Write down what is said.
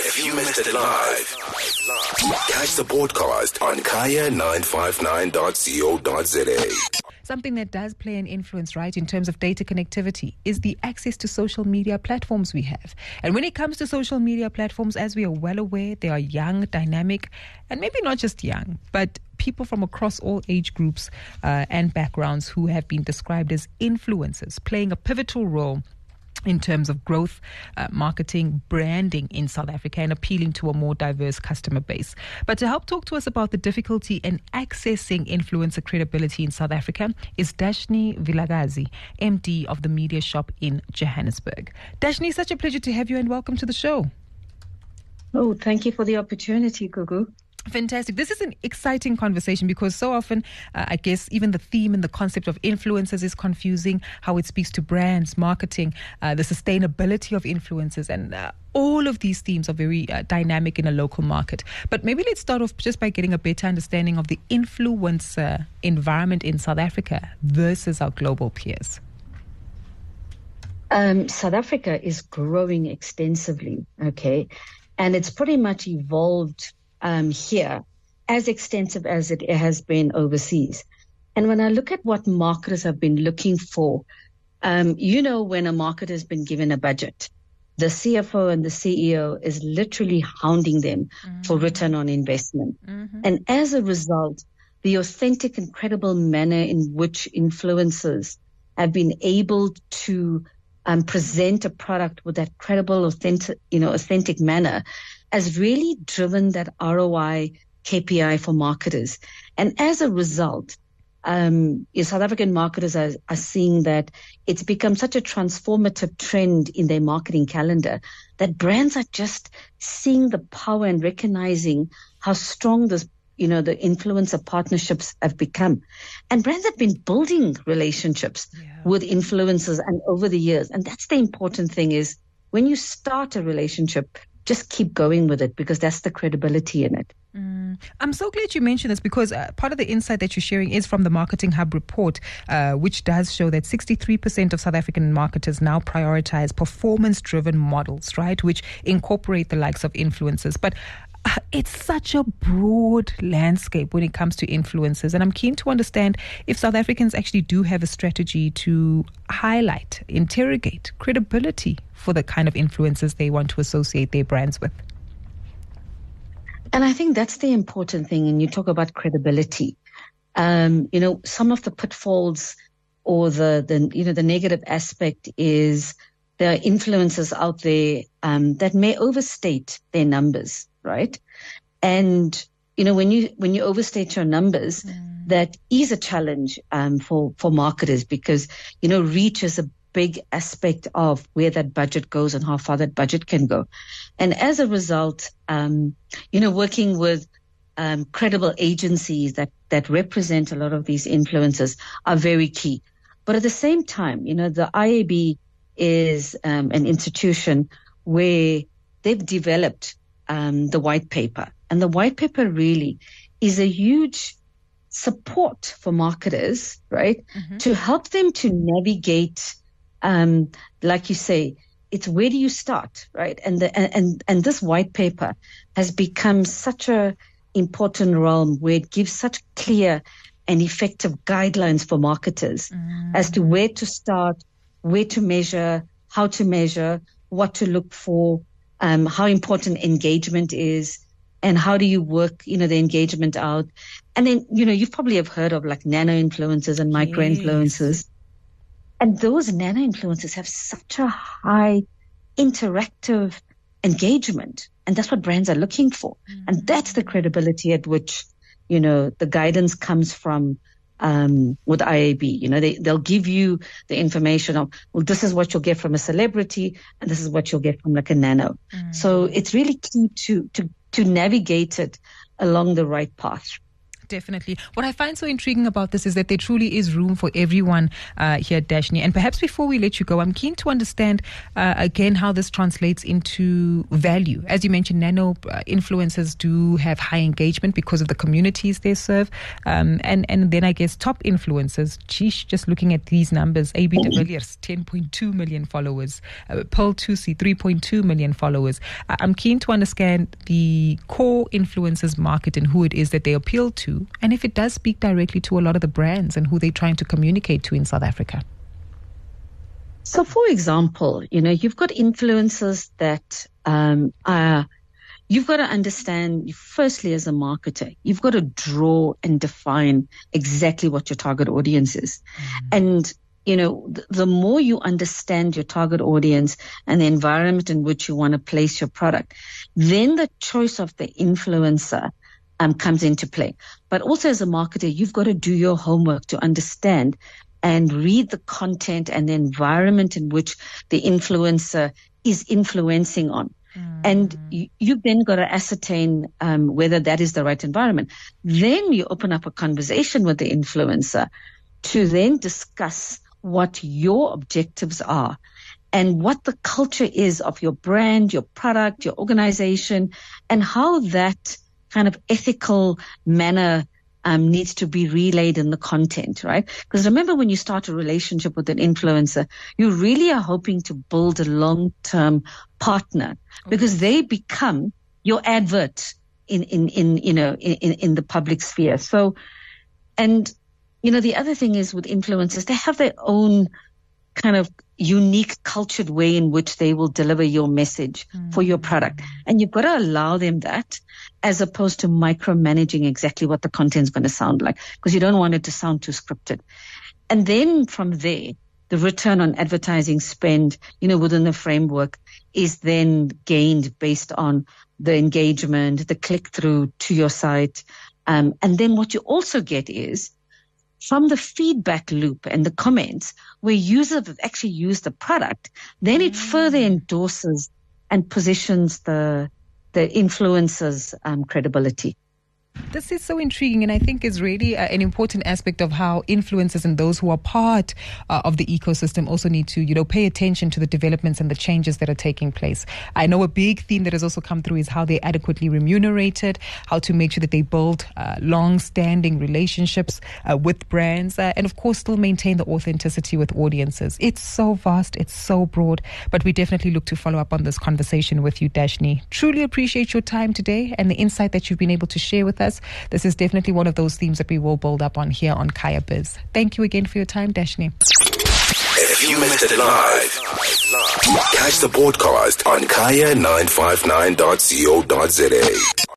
If you missed it live, catch the podcast on kaya959.co.za. Something that does play an influence, right, in terms of data connectivity is the access to social media platforms we have. And when it comes to social media platforms, as we are well aware, they are young, dynamic, and maybe not just young, but people from across all age groups and backgrounds who have been described as influencers, playing a pivotal role in terms of growth, marketing, branding in South Africa and appealing to a more diverse customer base. But to help talk to us about the difficulty in accessing influencer credibility in South Africa is Dashni Vilakazi, MD of the Media Shop in Johannesburg. Dashni, such a pleasure to have you and welcome to the show. Oh, thank you for the opportunity, Gugu. Fantastic. This is an exciting conversation because so often, I guess, even the theme and the concept of influencers is confusing, how it speaks to brands, marketing, the sustainability of influencers, and all of these themes are very dynamic in a local market. But maybe let's start off just by getting a better understanding of the influencer environment in South Africa versus our global peers. South Africa is growing extensively, okay? And it's pretty much evolved here as extensive as it has been overseas. And when I look at what marketers have been looking for, when a marketer has been given a budget, the CFO and the CEO is literally hounding them for return on investment. And as a result, the authentic and credible manner in which influencers have been able to present a product with that credible, authentic manner has really driven that ROI KPI for marketers. And as a result, South African marketers are seeing that it's become such a transformative trend in their marketing calendar that brands are just seeing the power and recognizing how strong this, the influencer partnerships have become. And brands have been building relationships with influencers and over the years. And that's the important thing is when you start a relationship, just keep going with it because that's the credibility in it. I'm so glad you mentioned this because part of the insight that you're sharing is from the Marketing Hub report, which does show that 63% of South African marketers now prioritize performance-driven models, right, which incorporate the likes of influencers. But it's such a broad landscape when it comes to influencers. And I'm keen to understand if South Africans actually do have a strategy to highlight, interrogate credibility for the kind of influencers they want to associate their brands with. And I think that's the important thing. And you talk about credibility. Some of the pitfalls or the negative aspect is there are influencers out there that may overstate their numbers. Right. And, when you overstate your numbers, that is a challenge for marketers because, reach is a big aspect of where that budget goes and how far that budget can go. And as a result, working with credible agencies that represent a lot of these influencers are very key. But at the same time, the IAB is an institution where they've developed the white paper. And the white paper really is a huge support for marketers, right? To help them to navigate, like you say, it's where do you start, right? And this white paper has become such a important realm where it gives such clear and effective guidelines for marketers as to where to start, where to measure, how to measure, what to look for, how important engagement is, and how do you work, the engagement out. And then, you've probably have heard of like nano influencers and micro influencers. And those nano influencers have such a high interactive engagement. And that's what brands are looking for. And that's the credibility at which, the guidance comes from with IAB. They'll give you the information of, well, this is what you'll get from a celebrity and this is what you'll get from like a nano. So it's really key to navigate it along the right path. Definitely. What I find so intriguing about this is that there truly is room for everyone here at Dashni. And perhaps before we let you go, I'm keen to understand again how this translates into value. As you mentioned, nano influencers do have high engagement because of the communities they serve. And then I guess top influencers, just looking at these numbers, AB de Villiers, 10.2 million followers, Pearl Thusi, 3.2 million followers. I'm keen to understand the core influencers market and who it is that they appeal to, and if it does speak directly to a lot of the brands and who they're trying to communicate to in South Africa. So, for example, you've got influencers that you've got to understand, firstly, as a marketer, you've got to draw and define exactly what your target audience is. And, the more you understand your target audience and the environment in which you want to place your product, then the choice of the influencer comes into play. But also as a marketer, you've got to do your homework to understand and read the content and the environment in which the influencer is influencing on. And you've then got to ascertain whether that is the right environment. Then you open up a conversation with the influencer to then discuss what your objectives are and what the culture is of your brand, your product, your organization, and how that kind of ethical manner needs to be relayed in the content, right? Because remember, when you start a relationship with an influencer, you really are hoping to build a long-term partner because they become your advert in the public sphere. So, and the other thing is with influencers, they have their own kind of unique cultured way in which they will deliver your message for your product. And you've got to allow them that as opposed to micromanaging exactly what the content is going to sound like, because you don't want it to sound too scripted. And then from there, the return on advertising spend, within the framework is then gained based on the engagement, the click through to your site. And then what you also get is from the feedback loop and the comments where users have actually used the product, then it further endorses and positions the influencer's credibility. This is so intriguing, and I think is really an important aspect of how influencers and those who are part of the ecosystem also need to, pay attention to the developments and the changes that are taking place. I know a big theme that has also come through is how they're adequately remunerated, how to make sure that they build long-standing relationships with brands, and of course still maintain the authenticity with audiences. It's so vast, it's so broad, but we definitely look to follow up on this conversation with you, Dashni. Truly appreciate your time today and the insight that you've been able to share with us. This is definitely one of those themes that we will build up on here on Kaya Biz. Thank you again for your time, Dashni. If you missed it live, catch the podcast on kaya959.co.za.